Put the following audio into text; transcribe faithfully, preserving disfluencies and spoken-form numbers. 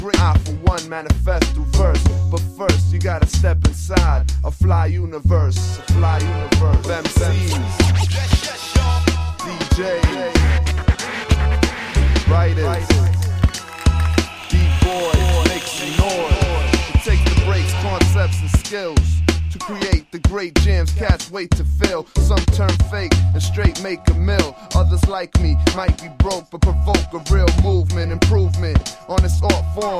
I for one manifest through verse. But first you gotta step inside a fly universe, a fly universe. M Cs, D Js, writers, D-boys, make some noise. It takes the breaks, concepts and skills to create the great jams cats wait to fill. Some turn fake and straight make a mill. Others like me might be broke but provoke a real movement, improvement on this art form.